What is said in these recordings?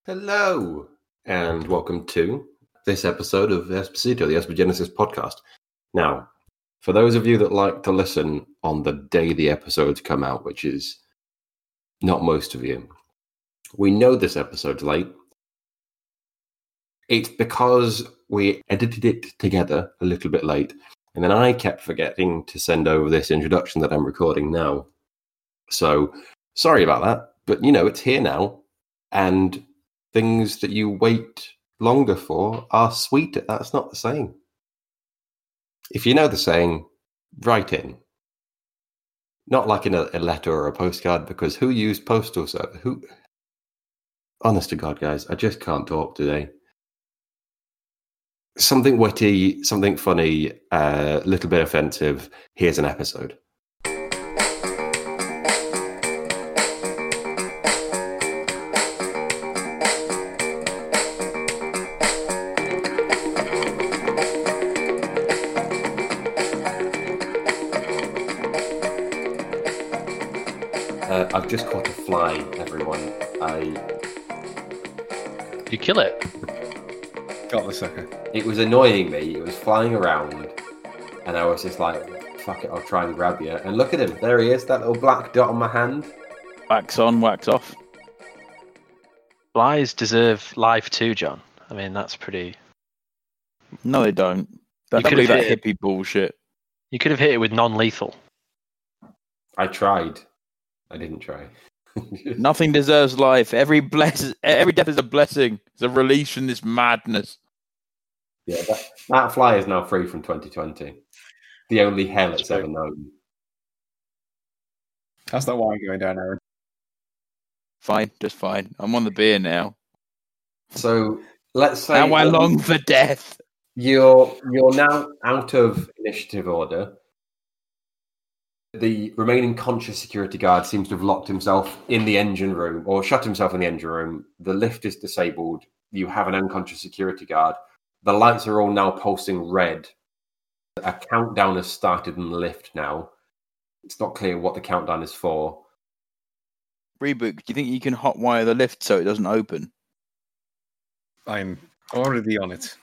Hello, and welcome to this episode of Esposito, the Espogenesis podcast. Now, for those of you that like to listen on the day the episodes come out, which is not most of you, we know this episode's late. It's because we edited it together a little bit late, and then I kept forgetting to send over this introduction that I'm recording now. So, sorry about that, but it's here now, and things that you wait longer for are sweeter. That's not the saying. If you know the saying, write in. Not like in a letter or a postcard, because who used postal service? Who? Honest to God, guys, I just can't talk today. Something witty, something funny, a little bit offensive. Here's an episode. I've just caught a fly, everyone. Did you kill it? Got the sucker. It was annoying me. It was flying around, and I was just like, fuck it, I'll try and grab you. And look at him. There he is, that little black dot on my hand. Wax on, wax off. Flies deserve life too, John. I mean, that's pretty... No, they don't. That's You could've that hit hippie bullshit. You could have hit it with non-lethal. I tried. I didn't try. Nothing deserves life. Every death is a blessing. It's a release from this madness. Yeah, that fly is now free from 2020. The only hell it's ever known. How's that wine going down, Aaron? Fine, just fine. I'm on the beer now. So let's say Now I long for death. You're now out of initiative order. The remaining conscious security guard seems to have locked himself in the engine room, or shut himself in the engine room. The lift is disabled. You have an unconscious security guard. The lights are all now pulsing red. A countdown has started in the lift now. It's not clear what the countdown is for. Reboot, do you think you can hotwire the lift so it doesn't open? I'm already on it.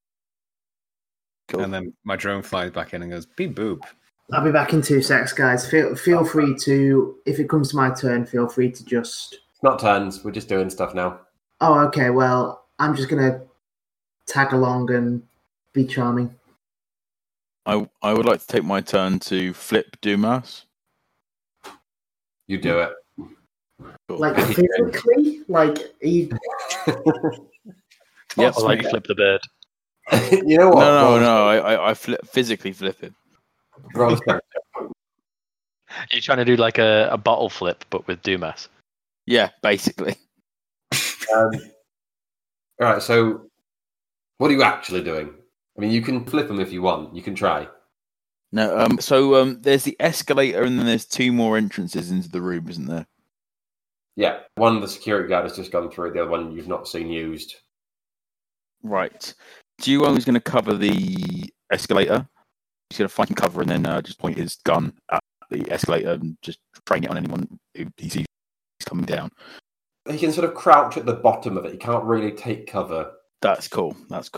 Cool. And then my drone flies back in and goes, beep boop. I'll be back in 2 secs, guys. Feel free to, if it comes to my turn, feel free to just... It's not turns. We're just doing stuff now. Oh, okay. Well, I'm just going to tag along and be charming. I would like to take my turn to flip Dumas. You do it. Cool. Like, physically? Like, are you... Yep. Or like flip the bird. You know what? No. I physically flip him. Roll a You're trying to do like a bottle flip, but with Dumas. Yeah, basically. All right, so what are you actually doing? I mean, you can flip them if you want. You can try. No. So there's the escalator, and then there's 2 more entrances into the room, isn't there? Yeah, one the security guard has just gone through. The other one you've not seen used. Right. Duo's going to cover the escalator. He's going to find cover and then just point his gun at the escalator and just train it on anyone who he sees coming down. He can sort of crouch at the bottom of it. He can't really take cover. That's cool.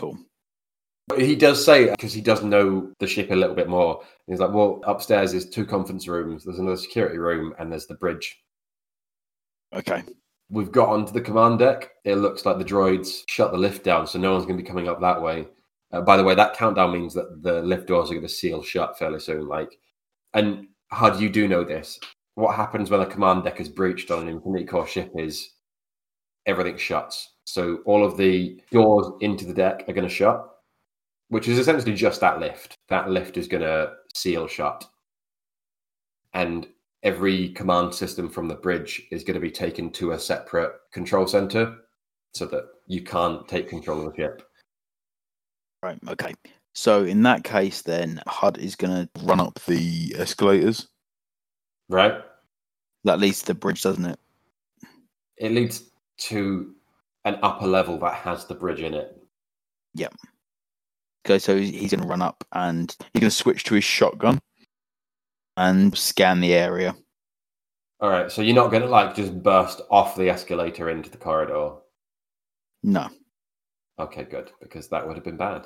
But he does say, because he does know the ship a little bit more, he's like, well, upstairs is 2 conference rooms, there's another security room, and there's the bridge. Okay. We've got onto the command deck. It looks like the droids shut the lift down, so no one's going to be coming up that way. By the way, that countdown means that the lift doors are going to seal shut fairly soon. And how do you know this? What happens when a command deck is breached on an Infinity Core ship is everything shuts. So all of the doors into the deck are going to shut, which is essentially just that lift. That lift is going to seal shut. And every command system from the bridge is going to be taken to a separate control center so that you can't take control of the ship. Right. Okay. So in that case, then HUD is going to run up the escalators. Right? That leads to the bridge, doesn't it? It leads to an upper level that has the bridge in it. Yep. Okay, so he's going to run up and he's going to switch to his shotgun and scan the area. All right, so you're not going to just burst off the escalator into the corridor. No. Okay, good, because that would have been bad.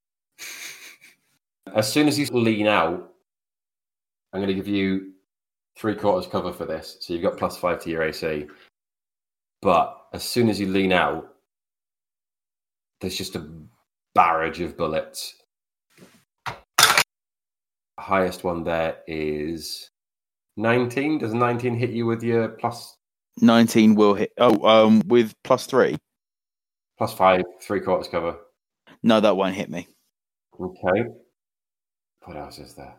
As soon as you lean out, I'm going to give you 3/4 cover for this. So you've got +5 to your AC. But as soon as you lean out, there's just a barrage of bullets. Highest one there is 19. Does 19 hit you with your plus 19 will hit. Oh, with +3. +5, 3/4 cover? No, that won't hit me. Okay. What else is there?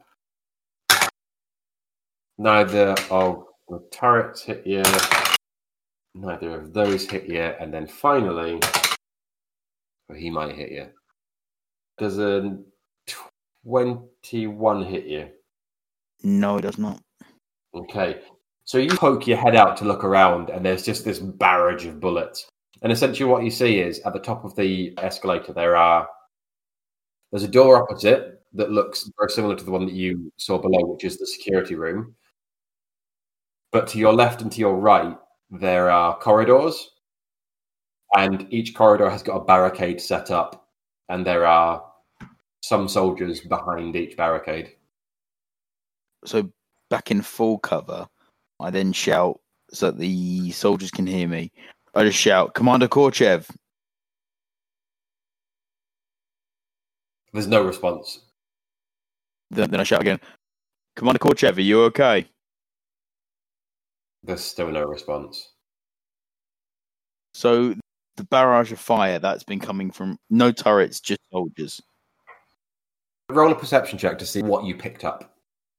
Neither of the turrets hit you. Neither of those hit you. And then finally, he might hit you. Does a 21 hit you? No, it does not. Okay. So you poke your head out to look around, and there's just this barrage of bullets. And essentially what you see is, at the top of the escalator, there's a door opposite that looks very similar to the one that you saw below, which is the security room. But to your left and to your right, there are corridors, and each corridor has got a barricade set up, and there are some soldiers behind each barricade. So back in full cover, I then shout so that the soldiers can hear me. I just shout, Commander Korchev. There's no response. Then I shout again, Commander Korchev, are you okay? There's still no response. So the barrage of fire that's been coming from no turrets, just soldiers. Roll a perception check to see what you picked up.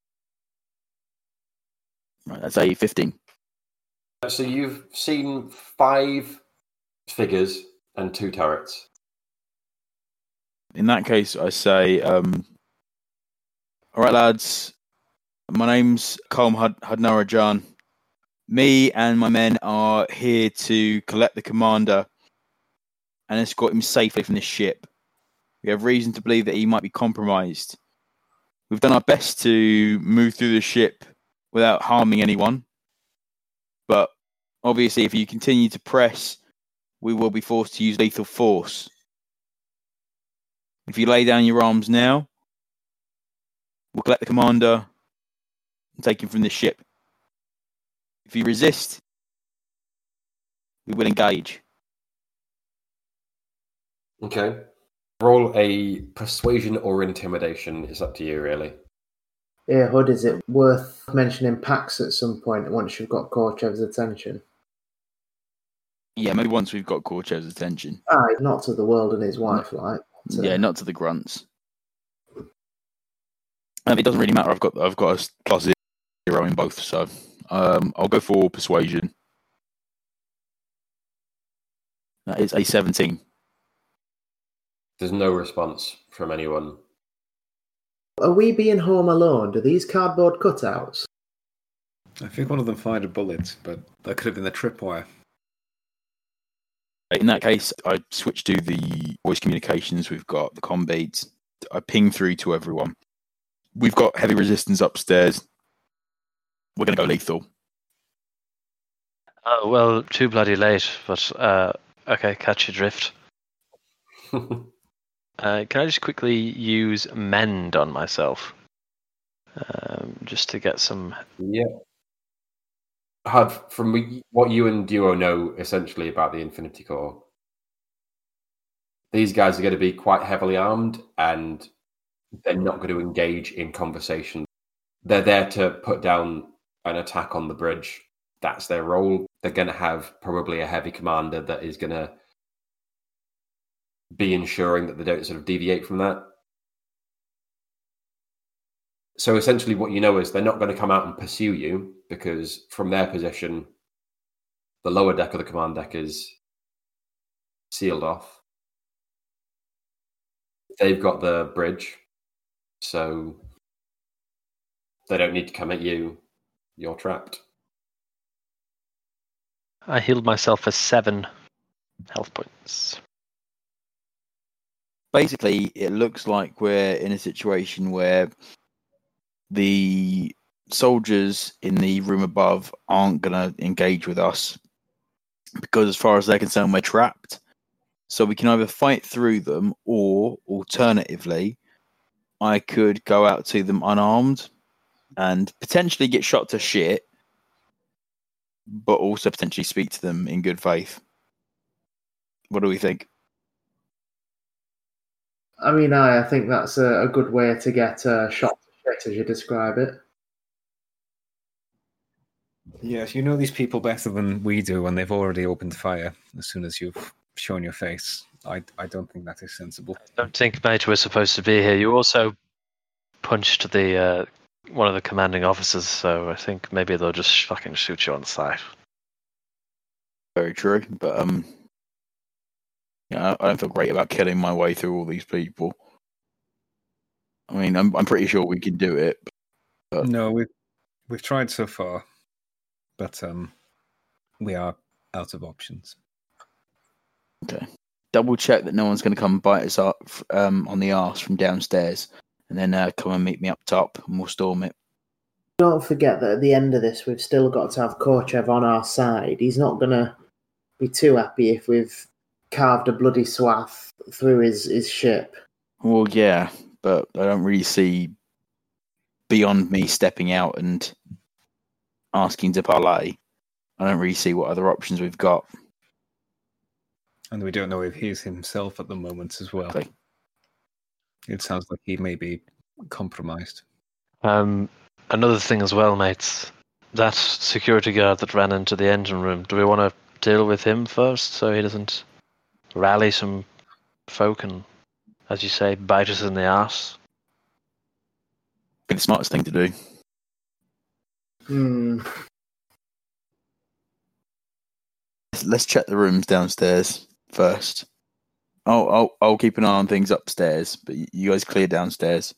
Right, that's a 15. So you've seen 5 figures and 2 turrets. In that case, I say, all right, lads, my name's Colm Hadnarajan. Me and my men are here to collect the commander and escort him safely from this ship. We have reason to believe that he might be compromised. We've done our best to move through the ship without harming anyone. But obviously, if you continue to press, we will be forced to use lethal force. If you lay down your arms now, we'll collect the commander and take him from this ship. If you resist, we will engage. Okay. Roll a persuasion or intimidation. It's up to you, really. Yeah, Hood, is it worth mentioning Pax at some point once you've got Korchev's attention? Yeah, maybe once we've got Korchev's attention. Not to the world and his wife, like. Yeah, not to the grunts. It doesn't really matter. I've got a +0 in both, so I'll go for persuasion. That is a 17. There's no response from anyone. Are we being home alone? Do these cardboard cutouts? I think one of them fired a bullet, but that could have been the tripwire. In that case, I switch to the voice communications. We've got the comm beads. I ping through to everyone. We've got heavy resistance upstairs. We're going to go lethal. Oh, well, too bloody late, but okay, catch your drift. Can I just quickly use mend on myself? Just to get some... Yeah. Hud, from what you and Duo know essentially about the Infinity Corps, these guys are going to be quite heavily armed and they're not going to engage in conversation. They're there to put down an attack on the bridge. That's their role. They're going to have probably a heavy commander that is going to be ensuring that they don't sort of deviate from that. So essentially what you know is they're not going to come out and pursue you because from their position, the lower deck of the command deck is sealed off. They've got the bridge, so they don't need to come at you. You're trapped. I healed myself for 7 health points. Basically, it looks like we're in a situation where the soldiers in the room above aren't going to engage with us because as far as they're concerned, we're trapped. So we can either fight through them, or alternatively, I could go out to them unarmed and potentially get shot to shit, but also potentially speak to them in good faith. What do we think? I mean, I think that's a good way to get shot to shit, as you describe it. Yes, you know these people better than we do when they've already opened fire as soon as you've shown your face. I don't think that is sensible. I don't think, mate, we're supposed to be here. You also punched the one of the commanding officers, so I think maybe they'll just fucking shoot you on sight. Very true, but I don't feel great about killing my way through all these people. I mean, I'm pretty sure we can do it. But... No, we've tried so far, but we are out of options. Okay. Double check that no one's going to come bite us up on the arse from downstairs, and then come and meet me up top, and we'll storm it. Don't forget that at the end of this, we've still got to have Korchev on our side. He's not going to be too happy if we've carved a bloody swath through his ship. Well, yeah, but I don't really see, beyond me stepping out and asking to parlay, I don't really see what other options we've got. And we don't know if he's himself at the moment as well. Okay. It sounds like he may be compromised. Another thing as well, mates. That security guard that ran into the engine room, do we want to deal with him first so he doesn't rally some folk and, as you say, bite us in the arse? Be the smartest thing to do. Let's check the rooms downstairs first. I'll keep an eye on things upstairs, but you guys clear downstairs.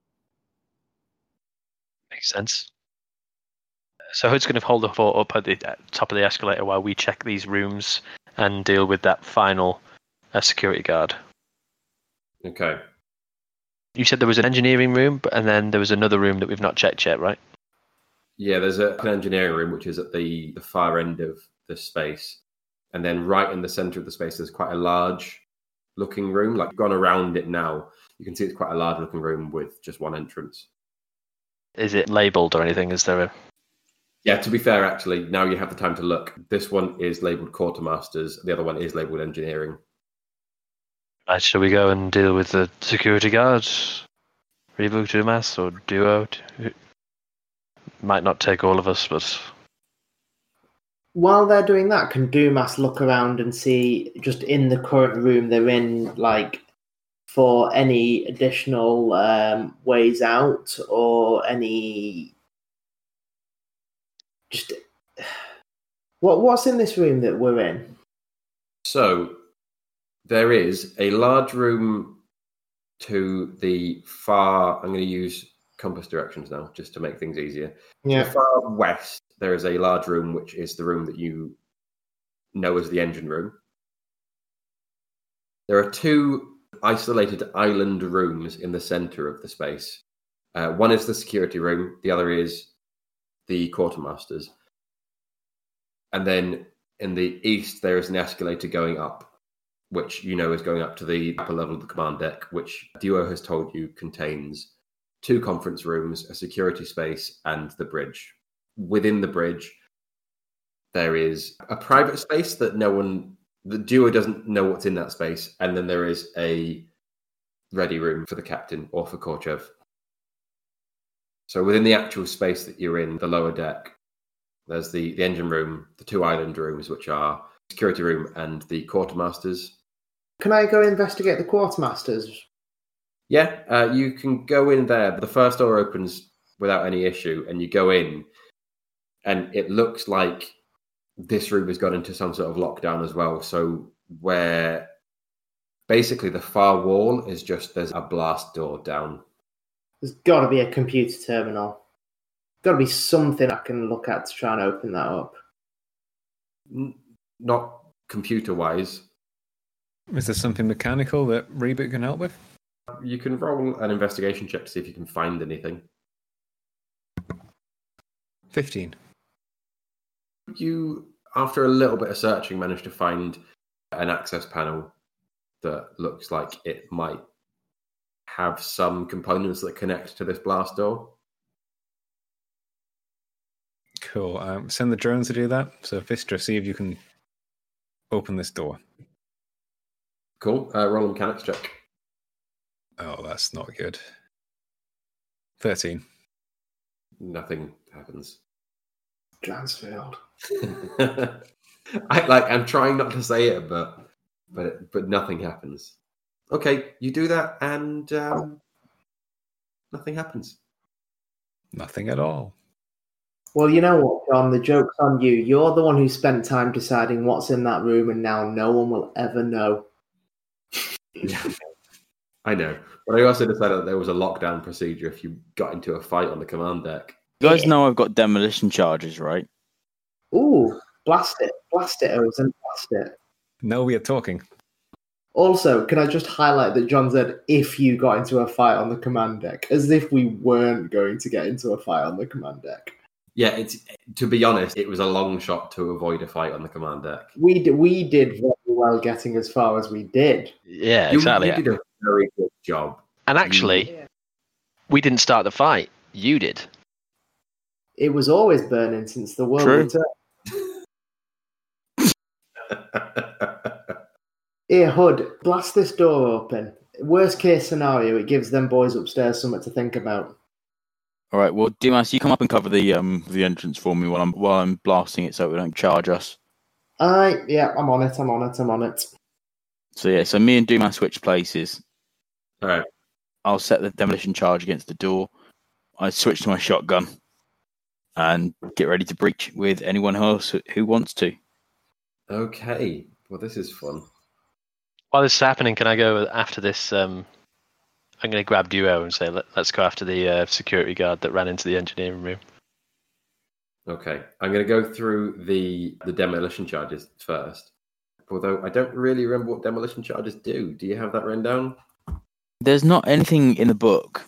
Makes sense. So Hood's going to hold the fort up at the top of the escalator while we check these rooms and deal with that final security guard. Okay. You said there was an engineering room, and then there was another room that we've not checked yet, right? Yeah, there's an engineering room which is at the far end of the space. And then right in the center of the space, there's quite a large looking room. Like, gone around it now, you can see it's quite a large looking room with just one entrance. Is it labelled or anything? Is there a... Yeah, to be fair, actually, now you have the time to look. This one is labelled Quartermasters. The other one is labelled Engineering. Right, shall we go and deal with the security guard? Reboot, Dumas, or Duo? Might not take all of us, but... While they're doing that, can Dumas look around and see, just in the current room they're in, like, for any additional ways out or any... Just... What's in this room that we're in? So, there is a large room to the far... I'm going to use compass directions now, just to make things easier. Yeah. To the far west, there is a large room, which is the room that you know as the engine room. There are two isolated island rooms in the center of the space. One is the security room. The other is the quartermasters. And then in the east, there is an escalator going up, which you know is going up to the upper level of the command deck, which Duo has told you contains 2 conference rooms, a security space, and the bridge. Within the bridge, there is a private space that the Duo doesn't know what's in that space, and then there is a ready room for the captain or for Korchev. So within the actual space that you're in, the lower deck, there's the engine room, the 2 island rooms, which are security room and the quartermasters. Can I go investigate the quartermasters? Yeah, you can go in there. The first door opens without any issue, and you go in, and it looks like this room has got into some sort of lockdown as well. So where basically the far wall is just, there's a blast door down. There's got to be a computer terminal. Got to be something I can look at to try and open that up. Not computer-wise. Is there something mechanical that Reboot can help with? You can roll an investigation check to see if you can find anything. 15. You, after a little bit of searching, managed to find an access panel that looks like it might have some components that connect to this blast door. Cool. Send the drones to do that. So, Vistra, see if you can open this door. Cool. Roll a mechanics check. Oh, that's not good. 13. Nothing happens. Transfield. I'm trying not to say it, but nothing happens. Okay, you do that, and nothing happens. Nothing at all. Well, you know what, John? The joke's on you. You're the one who spent time deciding what's in that room, and now no one will ever know. I know, but I also decided that there was a lockdown procedure if you got into a fight on the command deck. You guys know I've got demolition charges, right? Ooh, blast it, Ozen, blast it. No, we are talking. Also, can I just highlight that John said, if you got into a fight on the command deck, as if we weren't going to get into a fight on the command deck. Yeah, to be honest, it was a long shot to avoid a fight on the command deck. We did very well getting as far as we did. Yeah, exactly. You did a very good job. And actually, we didn't start the fight. You did. It was always burning since the world True. returned. Here, Hood, blast this door open. Worst case scenario, it gives them boys upstairs something to think about. All right. Well, Dimas, you come up and cover the entrance for me while I'm blasting it, so it don't charge us. Yeah, I'm on it. So me and Dumas switch places. All right. I'll set the demolition charge against the door. I switch to my shotgun and get ready to breach with anyone else who wants to. Okay. Well, this is fun. While this is happening, can I go after this? I'm going to grab Duo and say, let's go after the security guard that ran into the engineering room. Okay. I'm going to go through the demolition charges first. Although I don't really remember what demolition charges do. Do you have that written down? There's not anything in the book.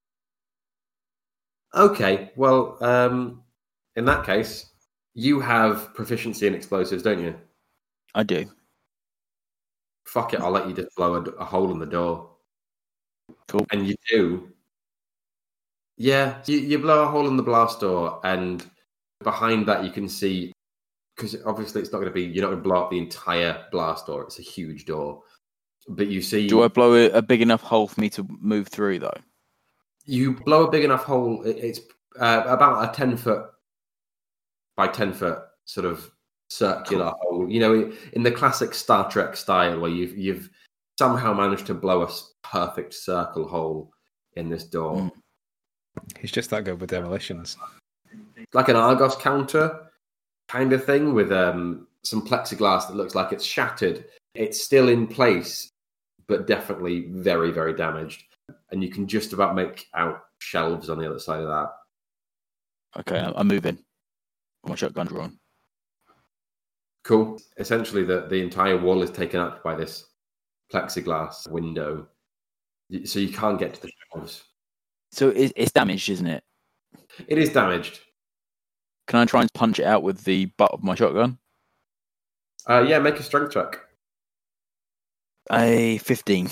Okay. Well, in that case, you have proficiency in explosives, don't you? I do. Fuck it. I'll let you just blow a hole in the door. Cool. And you do. Yeah, you blow a hole in the blast door, and behind that you can see, because obviously it's not going to be, you're not going to blow up the entire blast door. It's a huge door. But you see... Do I blow a big enough hole for me to move through, though? You blow a big enough hole. It's about a 10-foot by 10-foot sort of circular hole. You know, in the classic Star Trek style, where you've somehow managed to blow a perfect circle hole in this door. He's just that good with demolitions. Like an Argos counter kind of thing with some plexiglass that looks like it's shattered. It's still in place, but definitely very, very damaged. And you can just about make out shelves on the other side of that. Okay, I'm moving. My shotgun drawn. Cool. Essentially, the entire wall is taken up by this plexiglass window, so you can't get to the shelves. So it's damaged, isn't it? It is damaged. Can I try and punch it out with the butt of my shotgun? Yeah, make a strength check. A 15.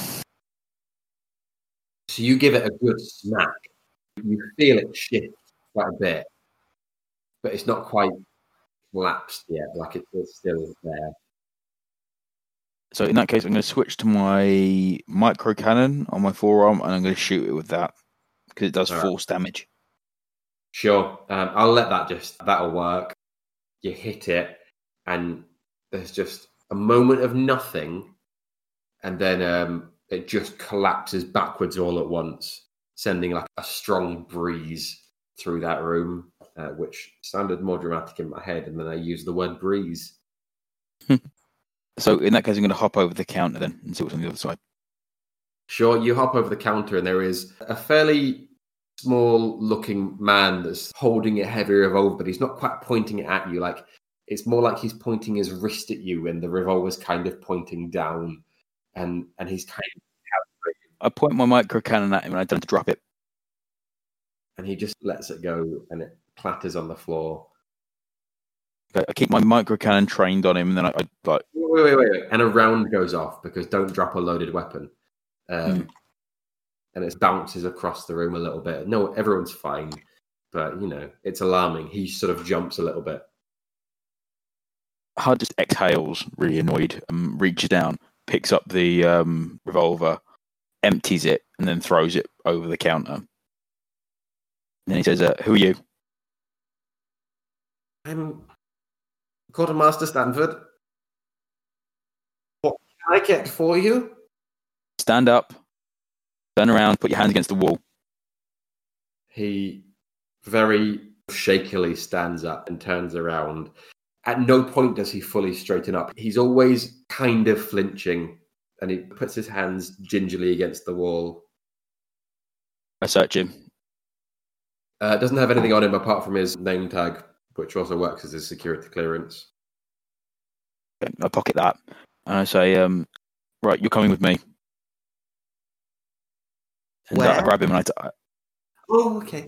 So you give it a good smack. You feel it shift quite a bit, but it's not quite collapsed yet. Like it's still there. So in that case, I'm going to switch to my micro cannon on my forearm, and I'm going to shoot it with that because it does force damage. Sure, I'll let that'll work. You hit it, and there's just a moment of nothing, and then it just collapses backwards all at once, sending like a strong breeze through that room, which sounded more dramatic in my head, and then I used the word breeze. So in that case, I'm going to hop over the counter then and see what's on the other side. Sure, you hop over the counter, and there is a fairly small-looking man that's holding a heavy revolver, but he's not quite pointing it at you. Like it's more like he's pointing his wrist at you, and the revolver's kind of pointing down, and he's kind of. I point my micro cannon at him, and I don't drop it. And he just lets it go, and it clatters on the floor. I keep my micro cannon trained on him, and then I like. Wait. And a round goes off because don't drop a loaded weapon. And it bounces across the room a little bit. No, everyone's fine. But, it's alarming. He sort of jumps a little bit. Hud just exhales, really annoyed, and reaches down, picks up the revolver, empties it, and then throws it over the counter. And then he says, "Who are you?" I'm Quartermaster Stanford. What can I get for you? Stand up, turn around, put your hands against the wall. He very shakily stands up and turns around. At no point does he fully straighten up. He's always kind of flinching, and he puts his hands gingerly against the wall. I search him. Doesn't have anything on him apart from his name tag, which also works as his security clearance. I pocket that, and I say, "Right, you're coming with me." And Where? I grab him and Oh, okay.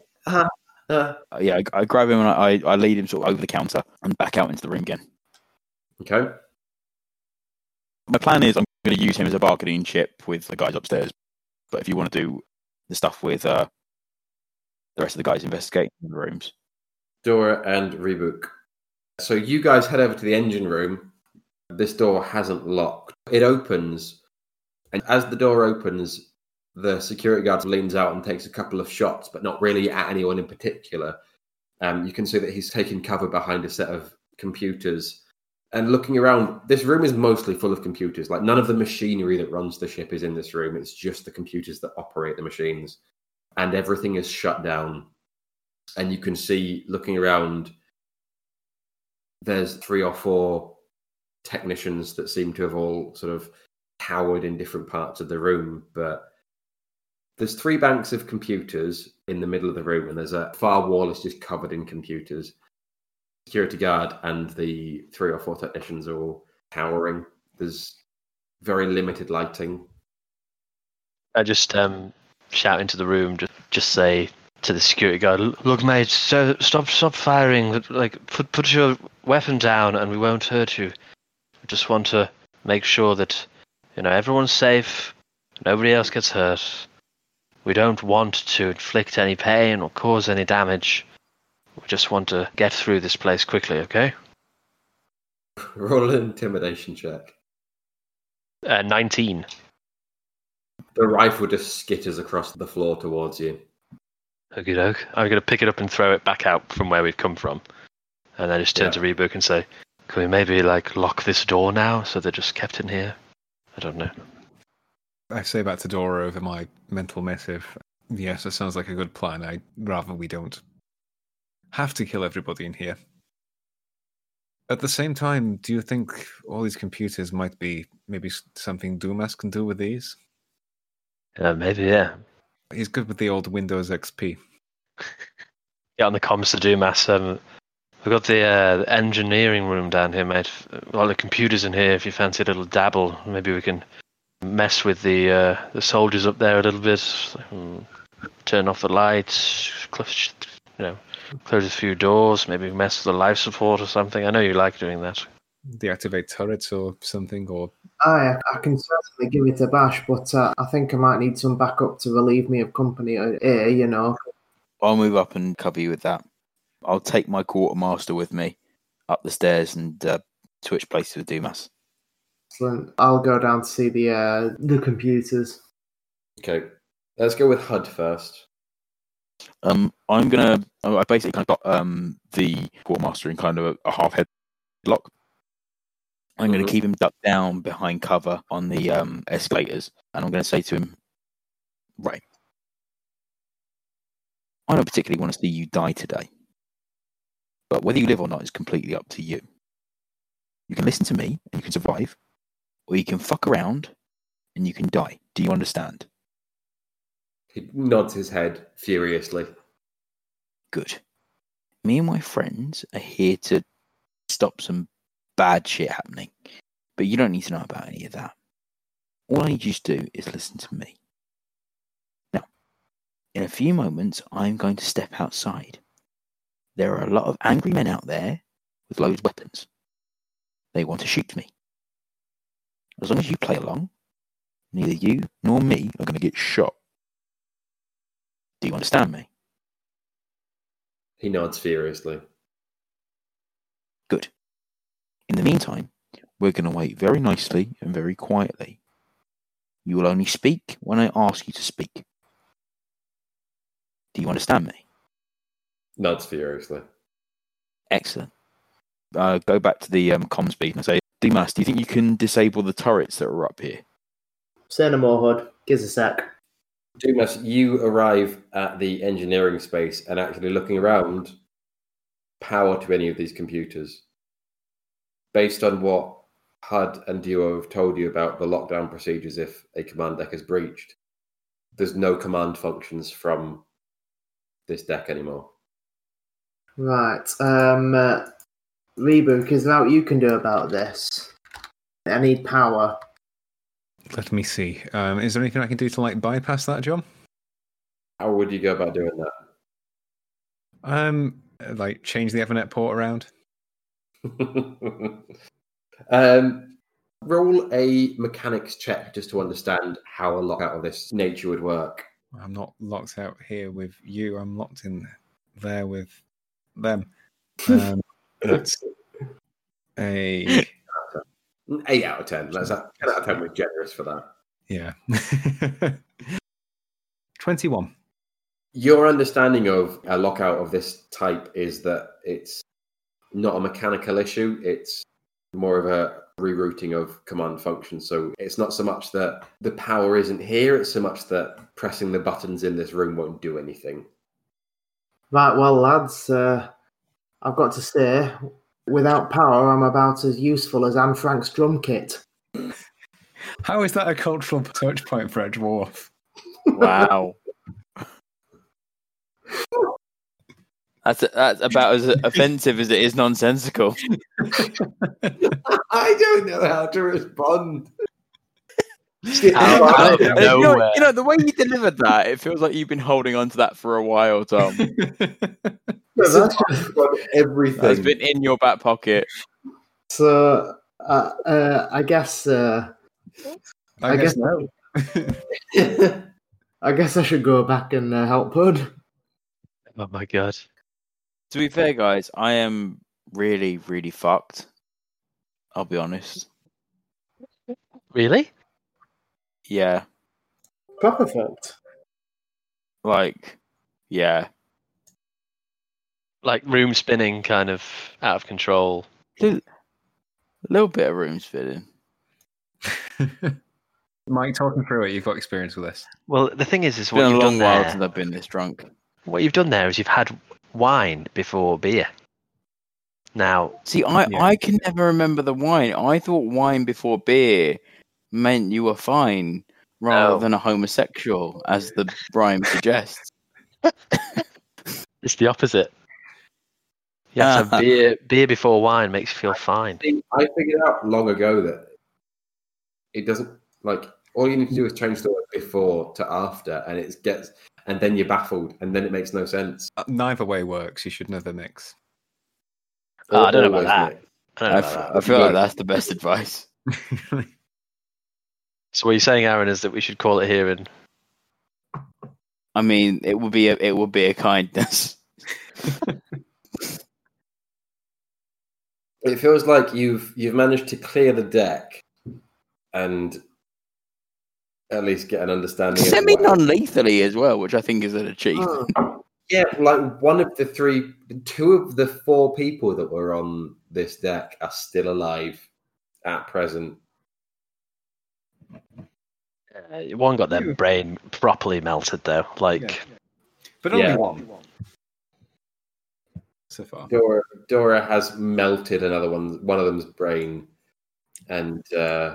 I grab him and I lead him sort of over the counter and back out into the room again. Okay. My plan is I'm going to use him as a bargaining chip with the guys upstairs. But if you want to do the stuff with the rest of the guys investigating the rooms. Dora and Rebook. So you guys head over to the engine room. This door hasn't locked. It opens, and as the door opens, the security guard leans out and takes a couple of shots, but not really at anyone in particular. You can see that he's taking cover behind a set of computers. And looking around, this room is mostly full of computers. Like, none of the machinery that runs the ship is in this room. It's just the computers that operate the machines. And everything is shut down. And you can see, looking around, there's 3 or 4 technicians that seem to have all sort of cowered in different parts of the room. But there's 3 banks of computers in the middle of the room, and there's a far wall is just covered in computers. Security guard and the 3 or 4 technicians are all cowering. There's very limited lighting. I just shout into the room, just say to the security guard, "Look, mate, so stop firing. Like, put your weapon down, and we won't hurt you. I just want to make sure that everyone's safe, nobody else gets hurt. We don't want to inflict any pain or cause any damage. We just want to get through this place quickly, okay?" Roll an intimidation check. 19. The rifle just skitters across the floor towards you. Okie doke. I'm going to pick it up and throw it back out from where we've come from. And I just turn to Rebook and say, "Can we maybe lock this door now so they're just kept in here?" I don't know. I say back to Dora over my mental missive. Yes, that sounds like a good plan. I'd rather we don't have to kill everybody in here. At the same time, do you think all these computers might be maybe something Dumas can do with these? Maybe, yeah. He's good with the old Windows XP. Get on the comms to Dumas. We've got the engineering room down here, mate. A lot of computers in here. If you fancy a little dabble, maybe we can mess with the soldiers up there a little bit. Turn off the lights, close a few doors, maybe mess with the life support or something. I know you like doing that. Deactivate turrets or something, or... I can certainly give it a bash, but I think I might need some backup to relieve me of company here, I'll move up and cover you with that. I'll take my quartermaster with me up the stairs and switch places with Dumas. Excellent. I'll go down to see the computers. Okay, let's go with HUD first. I basically kind of got the quartermaster in kind of a half headlock. I'm going to keep him ducked down behind cover on the escalators, and I'm going to say to him, "Right, I don't particularly want to see you die today, but whether you live or not is completely up to you. You can listen to me and you can survive, or you can fuck around and you can die. Do you understand?" He nods his head furiously. Good. Me and my friends are here to stop some bad shit happening, but you don't need to know about any of that. All I need you to do is listen to me. Now, in a few moments, I'm going to step outside. There are a lot of angry men out there with loads of weapons. They want to shoot me. As long as you play along, neither you nor me are going to get shot. Do you understand me? He nods furiously. Good. In the meantime, we're going to wait very nicely and very quietly. You will only speak when I ask you to speak. Do you understand me? Nods furiously. Excellent. Go back to the comms beat and say, Dimas, do you think you can disable the turrets that are up here? Say no more, Hood. Give us a sec. Dumas, you arrive at the engineering space and actually looking around, power to any of these computers. Based on what HUD and Duo have told you about the lockdown procedures if a command deck is breached, there's no command functions from this deck anymore. Right. Rebook, is there what you can do about this? I need power. Let me see. Is there anything I can do to bypass that, John? How would you go about doing that? Change the Ethernet port around. Roll a mechanics check just to understand how a lockout of this nature would work. I'm not locked out here with you. I'm locked in there with them. That's a 8 out of 10. That's 10 out of 10. We're generous for that. Yeah. 21. Your understanding of a lockout of this type is that it's not a mechanical issue. It's more of a rerouting of command functions. So it's not so much that the power isn't here. It's so much that pressing the buttons in this room won't do anything. Right, well, lads, I've got to say, without power, I'm about as useful as Anne Frank's drum kit. How is that a cultural touch point for a dwarf? Wow. That's about as offensive as it is nonsensical. I don't know how to respond. You know, the way you delivered that, it feels like you've been holding on to that for a while, Tom. That's everything. That's been in your back pocket. So, I guess no. I guess I should go back and help Hood. Oh my god. To be fair, guys, I am really, really fucked. I'll be honest. Really? Yeah. Proper fucked. Yeah. Like room spinning, kind of out of control. A little bit of room spinning. Mike, talking through it, you've got experience with this. Well, the thing is It's what been a you've long done while there. since I've been this drunk. What you've done there is you've had wine before beer. Now, see, I can never remember the wine. I thought wine before beer meant you were fine, rather than a homosexual, as the rhyme suggests. It's the opposite. You have to have beer before wine makes you feel fine. I figured out long ago that it doesn't all you need to do is change the word before to after, and then you're baffled, and then it makes no sense. Neither way works. You should never mix. I don't know about that. I feel like that's the best advice. So what you're saying, Aaron, is that we should call it here and... I mean, it would be a kindness. It feels like you've managed to clear the deck and at least get an understanding. Semi non-lethally as well, which I think is an achievement. Yeah, two of the 4 people that were on this deck are still alive at present. One got their brain properly melted, though. But only one so far. Dora has melted one of them's brain, and that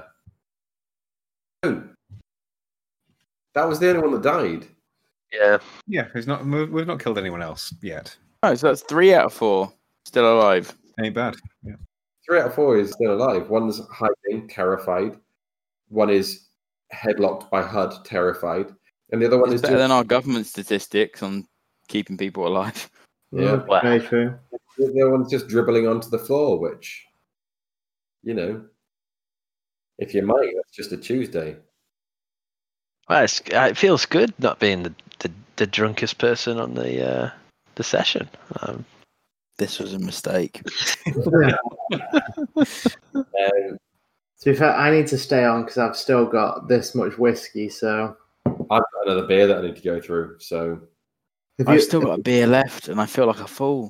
was the only one that died. Yeah. Yeah, we've not killed anyone else yet. Oh, so that's 3 out of 4 still alive. Ain't bad. Yeah. 3 out of 4 is still alive. One's hiding, terrified. One is headlocked by HUD, terrified. And the other one is better than our government statistics on keeping people alive. Yeah, very true. the other one's just dribbling onto the floor, which, you know, if you might, that's just a Tuesday. Well, it feels good not being the drunkest person on the session. This was a mistake. To be fair, I need to stay on because I've still got this much whiskey. So I've got another beer that I need to go through. So I've still got a beer left, and I feel like a fool.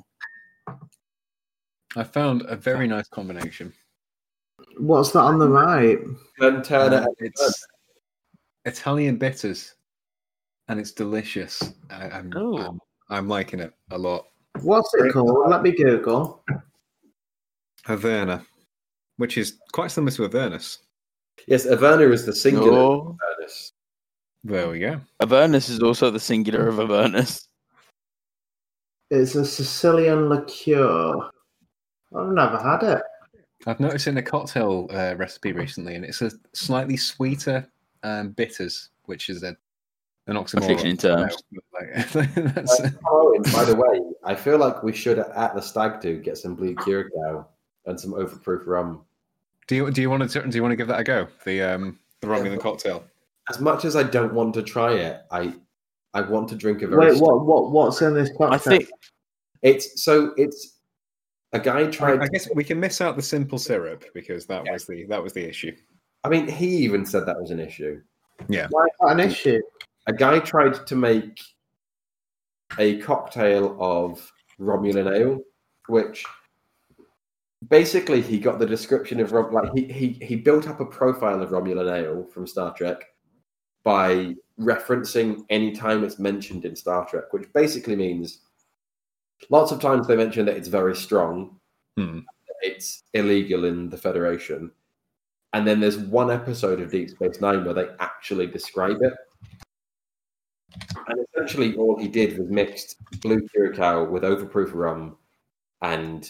I found a very nice combination. What's that on the right? Glen Turner. It's Italian bitters, and it's delicious. I'm liking it a lot. What's it called? Let me Google. Averna, which is quite similar to Avernus. Yes, Averna is the singular No. of Avernus. There we go. Avernus is also the singular of Avernus. It's a Sicilian liqueur. I've never had it. I've noticed in a cocktail recipe recently, and it's a slightly sweeter bitters, which is an oxymoron. Fiction in terms. That's, Oh, and by the way, I feel like we should at the stag do get some blue curacao and some overproof rum. do you want to give that a go? The Romulan cocktail. As much as I don't want to try it, I want to drink a very. Wait, what's in this cocktail? I think It's a guy tried. I guess we can miss out the simple syrup because that was the issue. I mean, he even said that was an issue. Yeah. Why is that an issue? A guy tried to make a cocktail of Romulan ale, which basically he got the description of he built up a profile of Romulan ale from Star Trek by referencing any time it's mentioned in Star Trek, which basically means lots of times they mention that it's very strong, it's illegal in the Federation, and then there's one episode of Deep Space Nine where they actually describe it. And essentially all he did was mixed blue curacao with overproof rum, and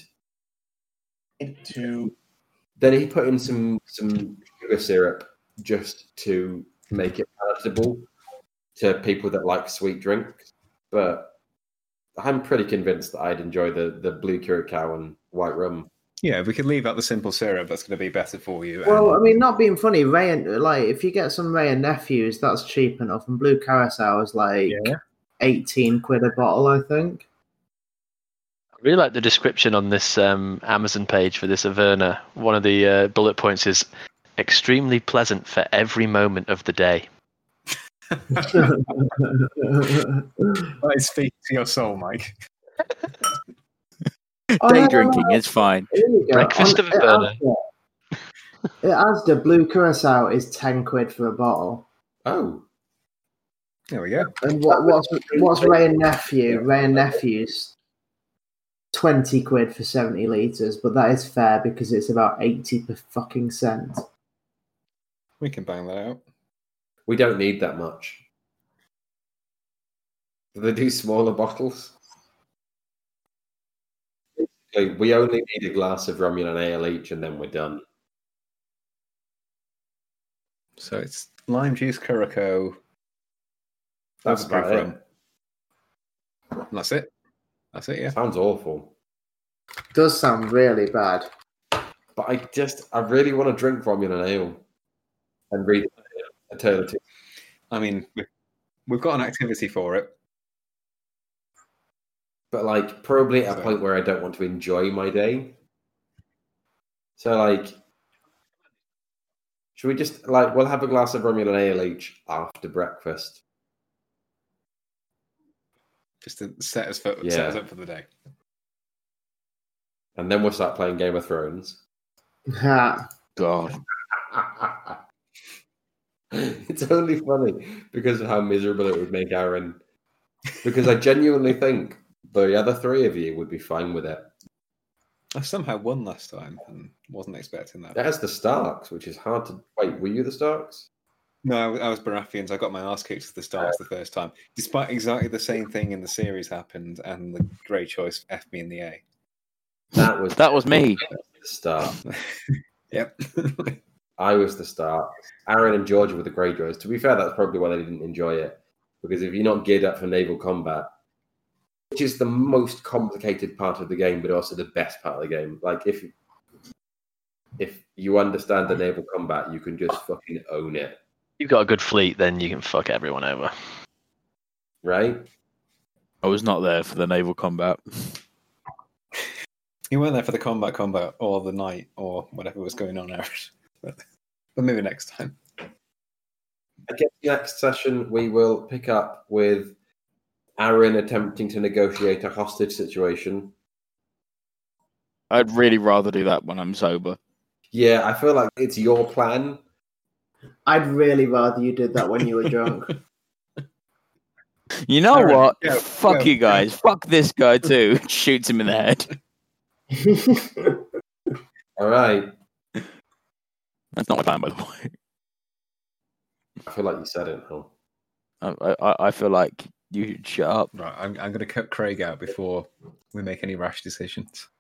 then he put in some sugar syrup just to make it palatable to people that like sweet drinks. But I'm pretty convinced that I'd enjoy the blue curacao and white rum. Yeah, if we could leave out the simple syrup, that's going to be better for you. Well, I mean, not being funny, if you get some Ray and Nephews, that's cheap enough, and Blue Curacao is 18 quid a bottle, I think. I really like the description on this Amazon page for this Averna. One of the bullet points is extremely pleasant for every moment of the day. I speak to your soul, Mike. Day drinking is fine. Breakfast of Averna. It has the Blue Curacao is 10 quid for a bottle. Oh. There we go. And what's Ray and Nephew? Ray and Nephew's 20 quid for 70 litres, but that is fair because it's about 80 per fucking cent. We can bang that out. We don't need that much. Do they do smaller bottles? We only need a glass of Romulan ale each, and then we're done. So it's lime juice, curacao. That's about it. And that's it. That's it. Yeah. Sounds awful. Does sound really bad. But I really want to drink Romulan ale and read Eternity. I mean, we've got an activity for it. But probably at a point where I don't want to enjoy my day. So should we just we'll have a glass of Romulan ale each after breakfast? Just to set us up for the day. And then we'll start playing Game of Thrones. God. It's only funny because of how miserable it would make Aaron. Because I genuinely think the other three of you would be fine with it. I somehow won last time and wasn't expecting that. That's the Starks, which is hard to... Wait, were you the Starks? No, I was Baratheons. I got my ass kicked to the Starks the first time. Despite exactly the same thing in the series happened and the great choice F me in the A. That was me. The Stark. Yep. I was the Stark. Aaron and Georgia were the Greyjoys. To be fair, that's probably why they didn't enjoy it. Because if you're not geared up for naval combat, which is the most complicated part of the game, but also the best part of the game. Like if you understand the naval combat, you can just fucking own it. You've got a good fleet, then you can fuck everyone over. Right? I was not there for the naval combat. You weren't there for the combat, or the night, or whatever was going on, Aaron. But maybe next time. I guess next session we will pick up with Aaron attempting to negotiate a hostage situation. I'd really rather do that when I'm sober. Yeah, I feel like it's your plan. I'd really rather you did that when you were drunk. You know Aaron, what? go, Fuck go. you guys. Fuck this guy too. Shoots him in the head. All right. That's not my plan, by the way. I feel like you said it, Hal. I feel like you should shut up. Right, I'm going to cut Craig out before we make any rash decisions.